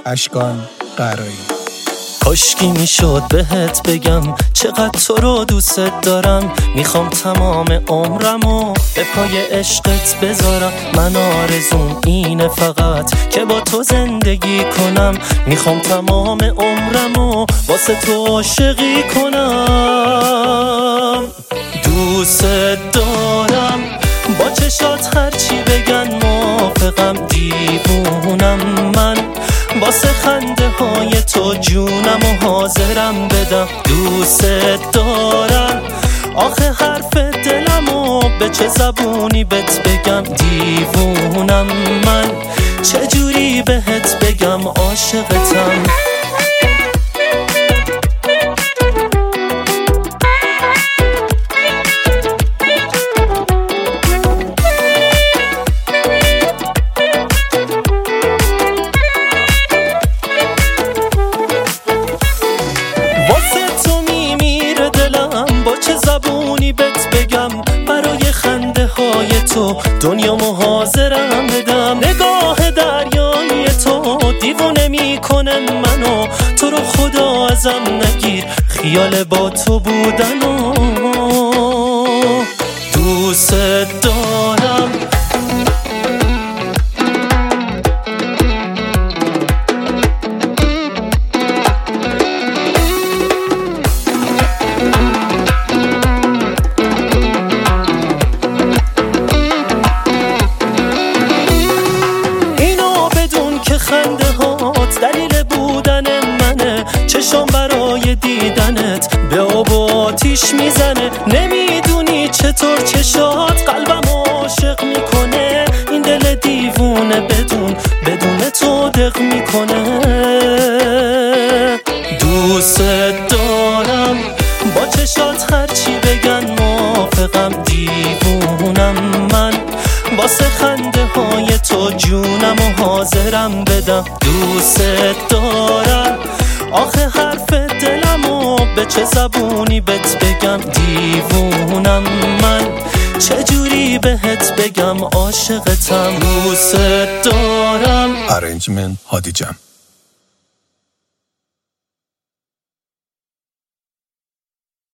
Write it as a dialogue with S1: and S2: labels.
S1: اشکان قرایی.
S2: کاشکی میشد بهت بگم چقدر تو رو دوست دارم، میخوام تمام عمرمو به پای عشقت بذارم. من آرزوم اینه فقط که با تو زندگی کنم، میخوام تمام عمرمو واسه تو عاشقی کنم. دوست دارم با چشات هرچی بگن موافقم، دیوونم من واسه خنده های تو جونم و حاضرم بدم. دوست دارم آخه حرف دلمو به چه زبونی بهت بگم، دیوونم من چجوری بهت بگم عاشقتم. زبونی بهت بگم برای خنده های تو دنیامو حاضرم بدم. نگاه دریایی تو دیوونه میکنه منو، تو رو خدا ازم نگیر خیال با تو بودنو. دوست دارم خنده هات دلیل بودن منه، چشم برای دیدنت به آب و آتیش میزنه. نمیدونی چطور چشات قلبم عاشق میکنه، این دل دیوونه بدون تو دق میکنه. دوست دارم با چشات هرچی بگن موافقم، دیوونم من واسه خنده های تو جونم و حاضرم بدم. دوست دارم آخه حرف دلمو به چه زبونی بهت بگم، دیوونم من چجوری بهت بگم عاشقتم. دوست دارم.
S1: ارنجمنت هادی جم.